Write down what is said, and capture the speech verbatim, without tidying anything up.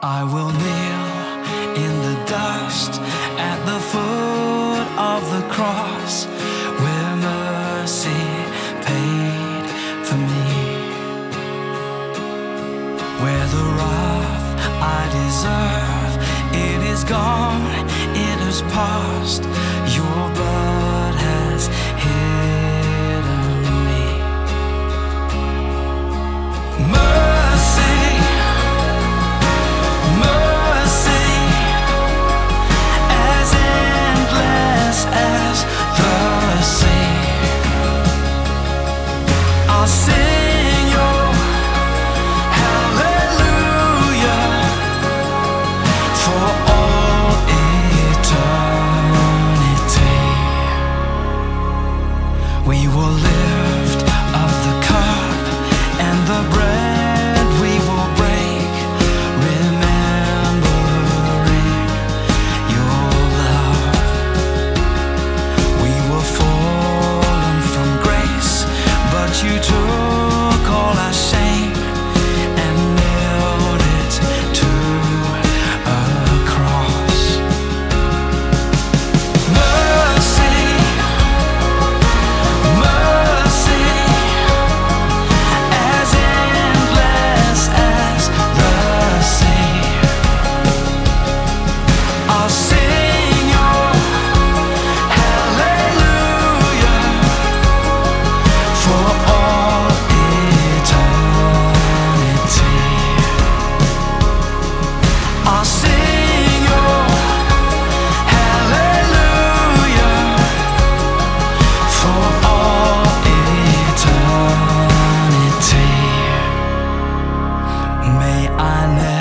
I will kneel in the dust at the foot of the cross, where mercy paid for me, where the wrath I deserve, it is gone, it has passed. Your blood has hidden me. Mercy, mercy, as endless as the sea. I'll sing your hallelujah for all eternity. We will lift up the cup and the bread we will break, remembering your love. We were fallen from grace, but you took all our shame and nailed it to a cross. Mercy, mercy, as endless as the sea. I'll sing your hallelujah for all eternity. I'll sing your hallelujah for all eternity. May I never